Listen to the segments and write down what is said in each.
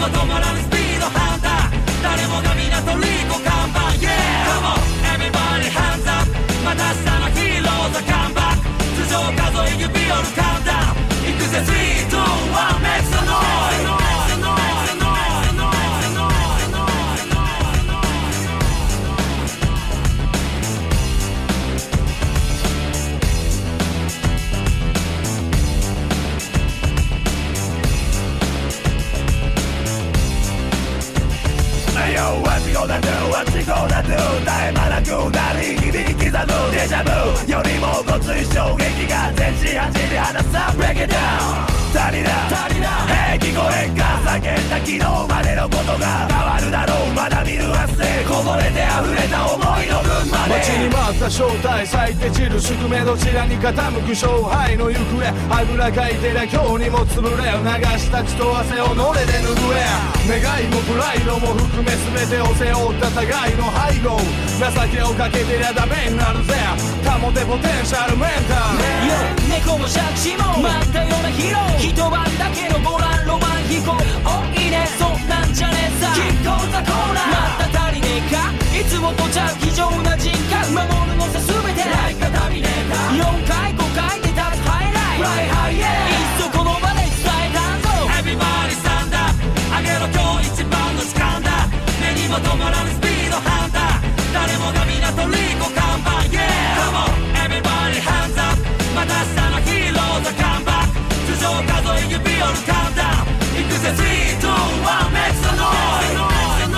も止まらぬスピードハンター誰もが皆トリコ看板 Yeah Come on everybody hands up また明日のヒーローズカムバック頭上数え指折るカウンダウン行くぜ3、2、1 Make some noise What you gonna do? What you gonna do? 絶え間なく鳴り響き刻むデジャブよりもごつい衝撃が全身走り離す Break it down 足りな聞こえんか叫んだ昨日までのことが変わるだろうまだ見ぬ明日こぼれて溢れた思いの分まで待ちに待った正体咲いて散る宿命どちらに傾く勝敗の行方あぐらかいてりゃ今日にも潰れ流した血と汗をのれで拭え願いもプライドも含め全てを背負った互いの背後情けをかけてりゃダメになるぜ保てポテンシャルメンタル猫も借子も待ったようなヒーロー一晩だけのボランロマン飛行おいいねそんなんじゃねえさキッコーザコーナーまた足りねえかいつもとちゃう非常な人格守るのさ全てライカタミネーター4回5回で立つハイライトフライハイエーいっそこの場で伝えたんぞ Everybody stand up 上げろ今日一番の時間だ目にも止まらぬスピードハンター誰もが皆トリコ看板 Yeah Come on everybody hands up また明日のヒーローズカムバック頭上数え指折るカウンダウン行くぜ3、2、1 Make some noise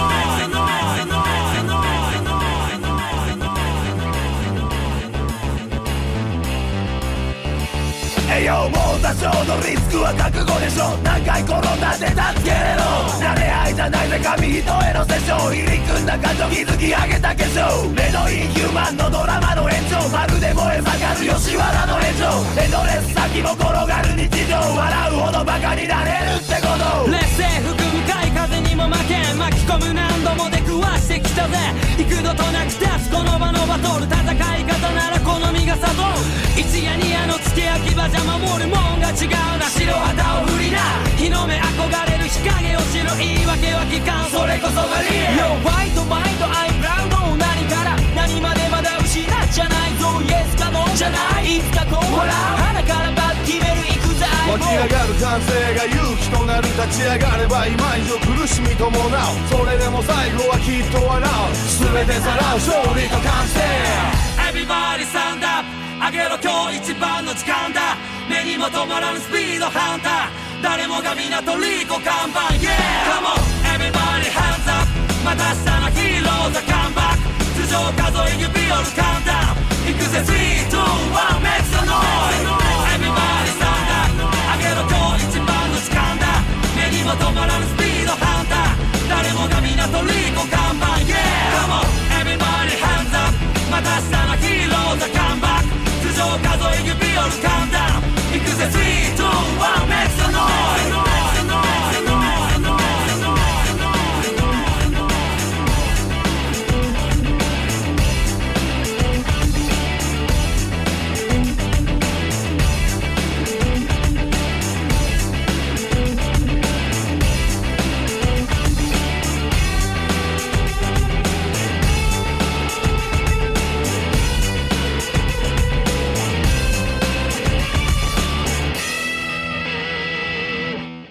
もう多少のリスクは覚悟でしょ何回転んだって助けれろ慣れ合いじゃないぜ紙一重のセッション入り組んだ感情築き上げた化粧目のインヒューマンのドラマの延長まるで燃え盛る吉原の炎上エンドレス先も転がる日常笑うほどバカになれるってこと劣勢吹く向かい風にも負けん巻き込む何度も出くわしてきたぜ幾度となく立つこの場のバトル戦い方なら好みが悟る一夜二夜の付け焼き場じゃ守るもんが違うな白旗を振りな日の目憧れる日陰を知る言い訳は聞かんそれこそがリアル Yo fight fight I'm proud 何から何までまだ失っちゃないぞ Yes か No じゃないいつかこう笑う鼻からバッ決める行くぜ湧き上がる歓声が勇気となる立ち上がれば今以上苦しみ伴うそれでも最後はきっと笑う全てさらう勝利と完成 Everybody stand up 上げろ今日一番の時間だ目にも止まらぬスピードハンター誰もが皆トリコ看板 Yeah Come on everybody hands up また明日のヒーローズカムバック頭上数え指折るカウンダウン行くぜ3、2、1 Make